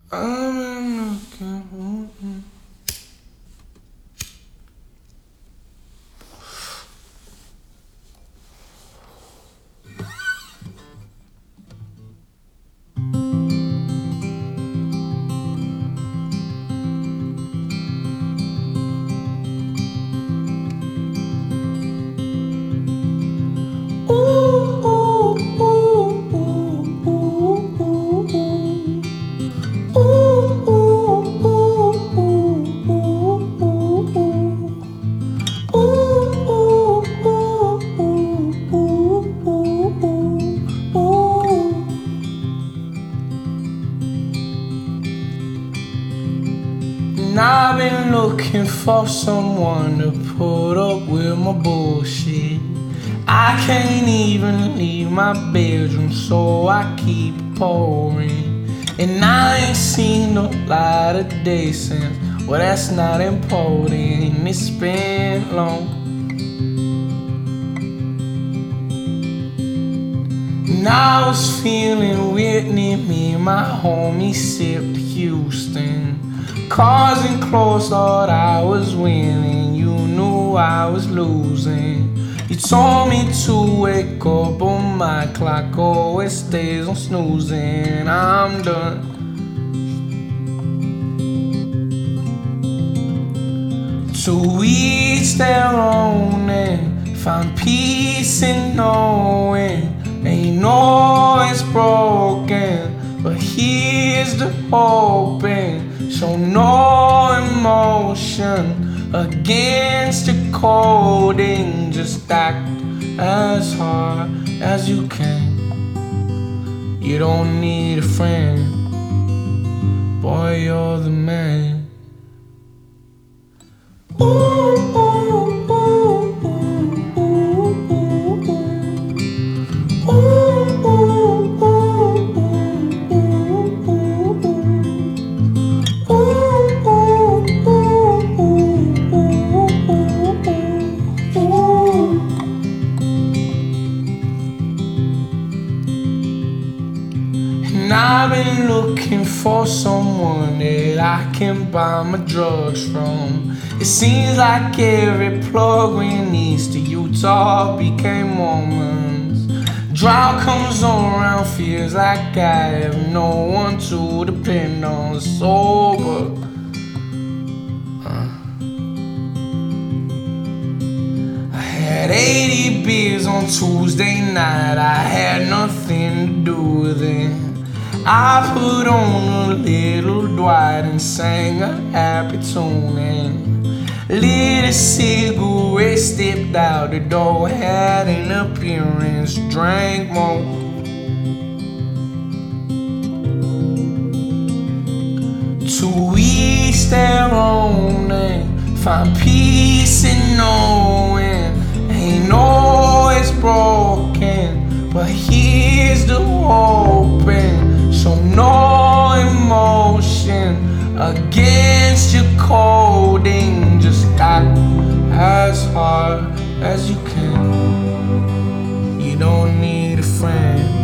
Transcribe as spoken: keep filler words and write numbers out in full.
I've been looking. And I've been looking for someone to put up with my bullshit. I can't even leave my bedroom, so I keep pouring. And I ain't seen no light of day since, well, that's not important. It's been long. And I was feeling Whitney, me and my homie sipped Houston. Cars and clothes, thought I was winning. You knew I was losing. You told me to wake up, but my clock always stays on snoozing. I'm done. To each their own, and find peace in knowing ain't always broken, but here's the hoping. Show no emotion against your coding. Just act as hard as you can. You don't need a friend, boy, you're the man. Ooh, ooh, ooh, ooh, ooh, ooh, ooh. Ooh, ooh, ooh, ooh, ooh, ooh. And I've been looking for someone that I can buy my drugs from. It seems like every plug we needs to Utah became Mormons. Drought comes around, feels like I have no one to depend on. Sober, uh. I had eighty beers on Tuesday night, I had nothing to do with it. I put on a little Dwight and sang a happy tune and lit a cigarette, stepped out the door, had an appearance, drank more. To each their own, and find peace in knowing ain't always broken, but here's the hoping. Show no emotion against your coding. Just act as hard as you can. You don't need a friend,